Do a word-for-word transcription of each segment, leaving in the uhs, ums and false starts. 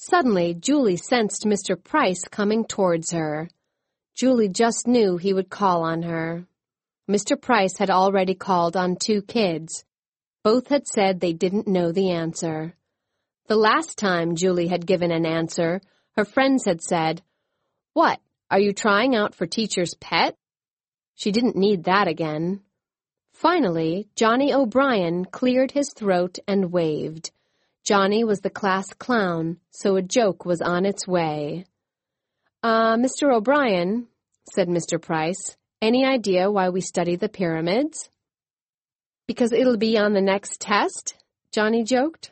Suddenly, Julie sensed Mister Price coming towards her. Julie just knew he would call on her. Mister Price had already called on two kids. Both had said they didn't know the answer. The last time Julie had given an answer, her friends had said, "What, are you trying out for teacher's pet?" She didn't need that again. Finally, Johnny O'Brien cleared his throat and waved. Johnny was the class clown, so a joke was on its way. Uh, Mister O'Brien, said Mister Price, any idea why we study the pyramids? Because it'll be on the next test, Johnny joked.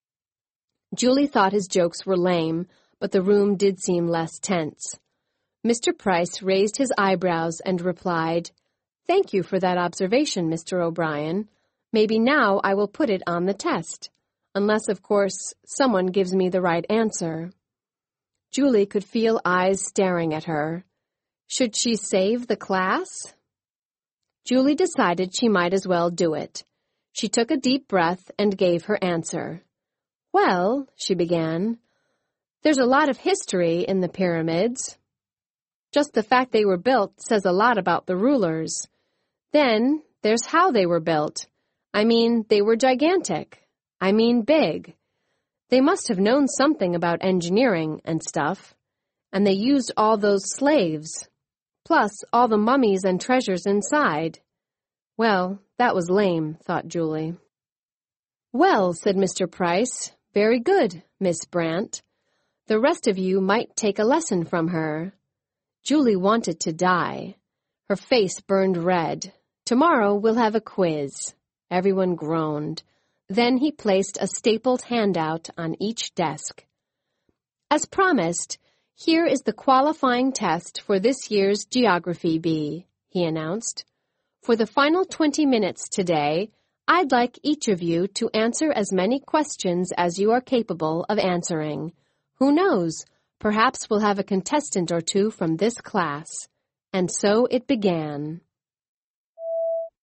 Julie thought his jokes were lame, but the room did seem less tense. Mister Price raised his eyebrows and replied, "Thank you for that observation, Mister O'Brien. Maybe now I will put it on the test, unless, of course, someone gives me the right answer." Julie could feel eyes staring at her. Should she save the class? Julie decided she might as well do it. She took a deep breath and gave her answer. "Well," she began, "there's a lot of history in the pyramids. Just the fact they were built says a lot about the rulers. Then there's how they were built. I mean, they were gigantic. I mean, big. They must have known something about engineering and stuff. And they used all those slaves, plus all the mummies and treasures inside." Well, that was lame, thought Julie. "Well," said Mister Price, "very good, Miss Brant. The rest of you might take a lesson from her." Julie wanted to die. Her face burned red. "Tomorrow we'll have a quiz." Everyone groaned. Then he placed a stapled handout on each desk. "As promised, here is the qualifying test for this year's Geography Bee," he announced. "For the final twenty minutes today, I'd like each of you to answer as many questions as you are capable of answering. Who knows? Perhaps we'll have a contestant or two from this class." And so it began.